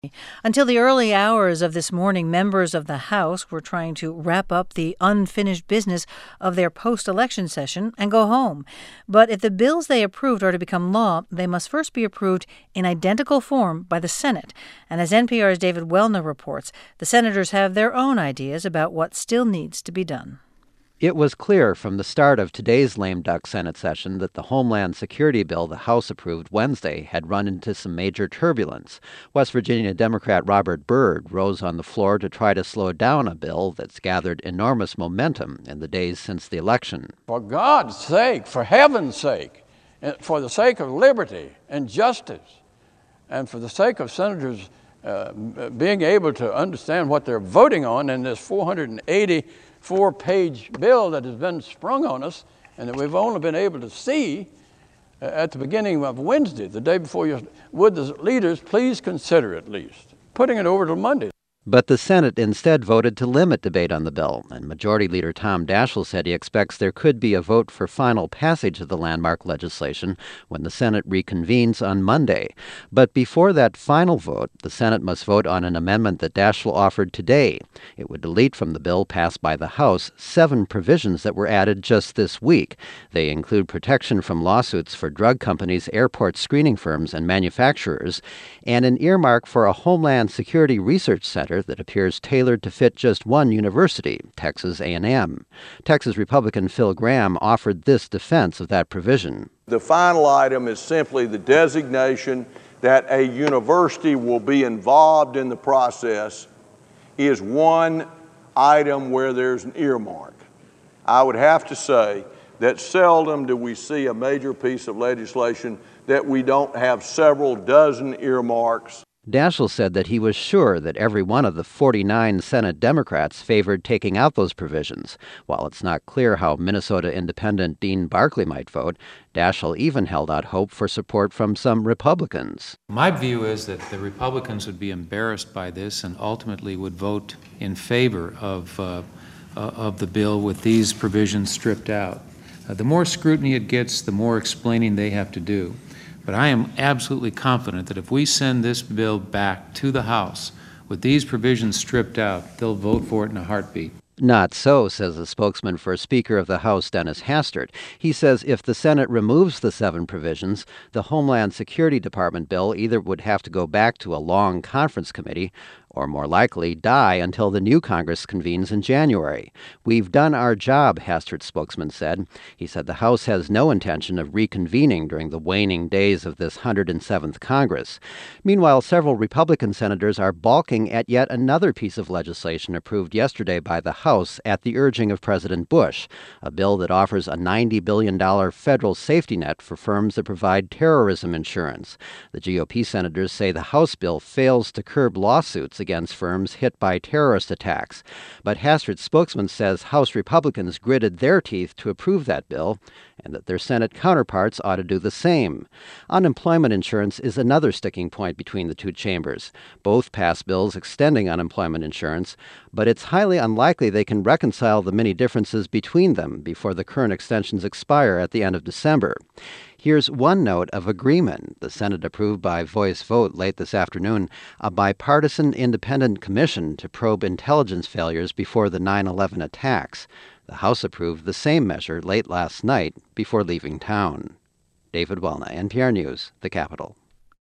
Until the early hours of this morning, members of the House were trying to wrap up the unfinished business of their post-election session and go home. But if the bills they approved are to become law, they must first be approved in identical form by the Senate. And as NPR's David Wellner reports, the senators have their own ideas about what still needs to be done. It was clear from the start of today's lame duck Senate session that the Homeland Security bill the House approved Wednesday had run into some major turbulence. West Virginia Democrat Robert Byrd rose on the floor to try to slow down a bill that's gathered enormous momentum in the days since the election. For God's sake, for heaven's sake, for the sake of liberty and justice, and for the sake of senators being able to understand what they're voting on in this 484-page bill that has been sprung on us and that we've only been able to see at the beginning of Wednesday, the day before. Would the leaders please consider at least putting it over till Monday? But the Senate instead voted to limit debate on the bill, and Majority Leader Tom Daschle said he expects there could be a vote for final passage of the landmark legislation when the Senate reconvenes on Monday. But before that final vote, the Senate must vote on an amendment that Daschle offered today. It would delete from the bill passed by the House 7 provisions that were added just this week. They include protection from lawsuits for drug companies, airport screening firms, and manufacturers, and an earmark for a Homeland Security Research Center that appears tailored to fit just one university, Texas A&M. Texas Republican Phil Gramm offered this defense of that provision. The final item is simply the designation that a university will be involved in the process is one item where there's an earmark. I would have to say that seldom do we see a major piece of legislation that we don't have several dozen earmarks. Daschle said that he was sure that every one of the 49 Senate Democrats favored taking out those provisions. While it's not clear how Minnesota Independent Dean Barkley might vote, Daschle even held out hope for support from some Republicans. My view is that the Republicans would be embarrassed by this and ultimately would vote in favor of the bill with these provisions stripped out. The more scrutiny it gets, the more explaining they have to do. But I am absolutely confident that if we send this bill back to the House with these provisions stripped out, they'll vote for it in a heartbeat. Not so, says the spokesman for Speaker of the House, Dennis Hastert. He says if the Senate removes the 7 provisions, the Homeland Security Department bill either would have to go back to a long conference committee or more likely die until the new Congress convenes in January. We've done our job, Hastert's spokesman said. He said the House has no intention of reconvening during the waning days of this 107th Congress. Meanwhile, several Republican senators are balking at yet another piece of legislation approved yesterday by the House at the urging of President Bush, a bill that offers a $90 billion federal safety net for firms that provide terrorism insurance. The GOP senators say the House bill fails to curb lawsuits against firms hit by terrorist attacks. But Hastert's spokesman says House Republicans gritted their teeth to approve that bill and that their Senate counterparts ought to do the same. Unemployment insurance is another sticking point between the two chambers. Both passed bills extending unemployment insurance, but it's highly unlikely they can reconcile the many differences between them before the current extensions expire at the end of December. Here's one note of agreement. The Senate approved by voice vote late this afternoon a bipartisan independent commission to probe intelligence failures before the 9/11 attacks. The House approved the same measure late last night before leaving town. David Wellner, NPR News, the Capitol.